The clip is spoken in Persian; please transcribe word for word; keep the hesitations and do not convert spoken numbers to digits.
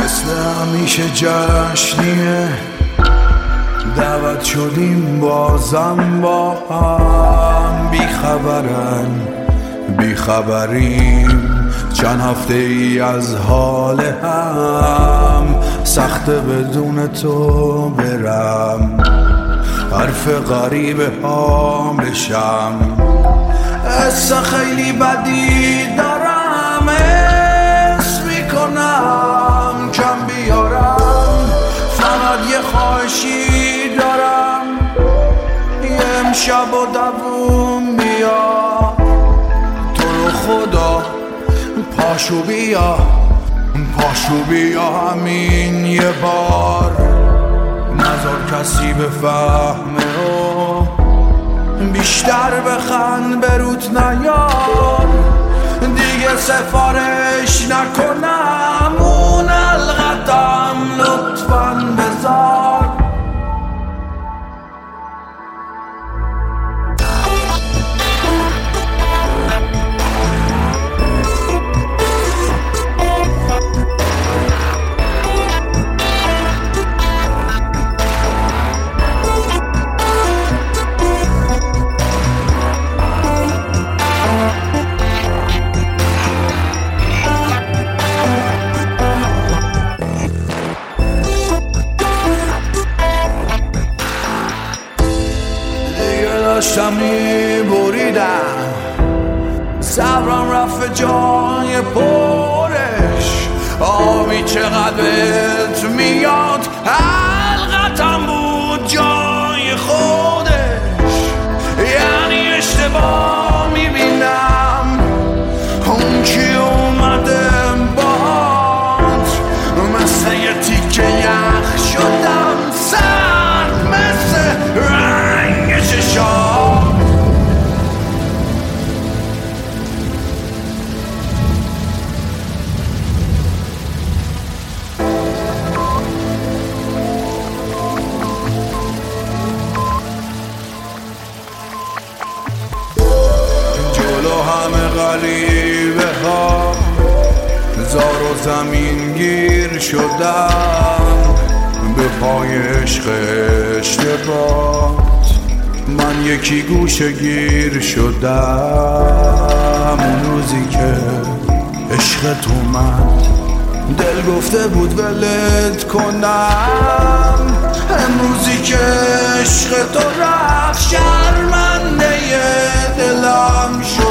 مثل همیشه جشنیه، دعوت شدیم بازم با هم. بیخبرن بیخبریم، چند هفته ای از حال هم. سخته بدون تو برم، حرف غریبه ها بشم. حس خیلی بدی دارم، حس میکنم کم بیارم. فقط یه خواهشی دارم، یه امشب و دووم بیا. تو رو خدا پاشو بیا، پاشو بیا همین یه بار. نذار کسی بفهمه رو، بیشتر بخند بروت نیار. دیگه سفارش نکنم، اون القدم لطفاً بذار. داشتم میبریدم، صبرم رفت جای پرش. آبی چقدر بهت میاد، حلقتم بود جای خودش. یعنی اشتباه میبینم اون کی اومده باهات. مثل یه تیکه یخ شدم، سرد مثل رنگ ششام. جلو همه غریبه ها زار و زمین گیر شدم. به پای عشق اشتباه من یکی گوشه گیر شدم. اون روزی که عشق تو من دل گفته بود ولت کنم. امروزی که عشق تو رفت شرمنده دلم شد.